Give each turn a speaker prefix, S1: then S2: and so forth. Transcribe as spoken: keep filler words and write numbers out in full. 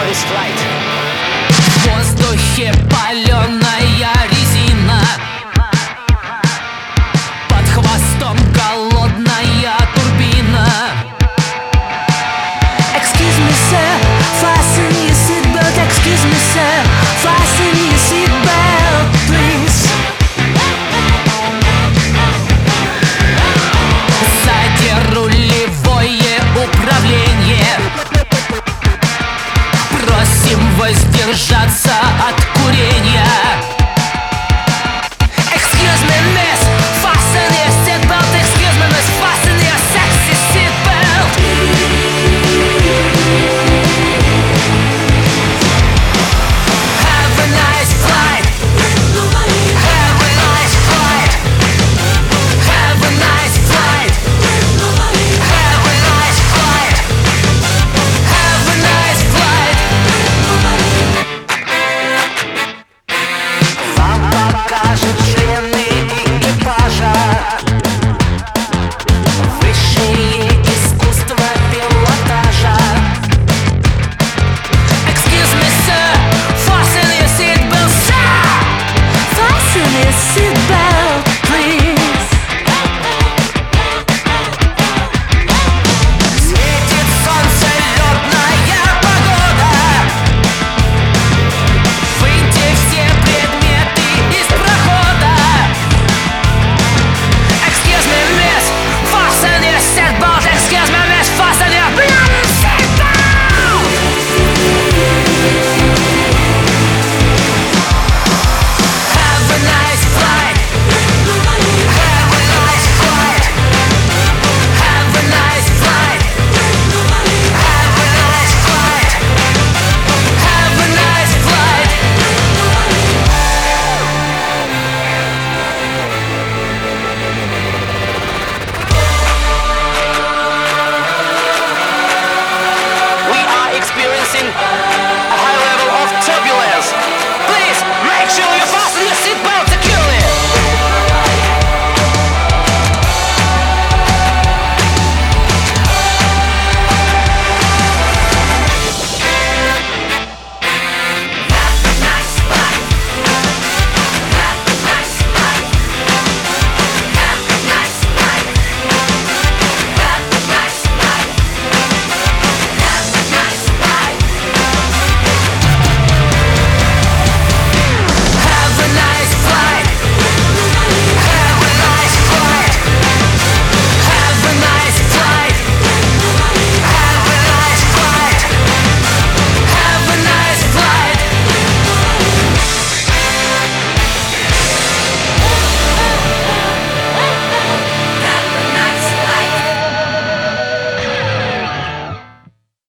S1: Advanced flight.
S2: В воздухе паленая резина, под хвостом голодная турбина.
S3: Excuse me, sir, fasten your seatbelt. Excuse me, sir, fasten your seatbelt, please.
S2: Сзади рулевое управление, просим воздержаться от курения.
S3: Excuse me, miss, fasten your seatbelt. Excuse me, miss, fasten your sexy seatbelt. Have a nice flight. Have a nice flight. Have a nice flight. Have a nice flight. Have a nice flight.
S1: Вам покажут члены экипажа высшее искусство пилотажа.
S3: Excuse me, sir, fasten your seatbelt, sir. Fasten your seatbelt.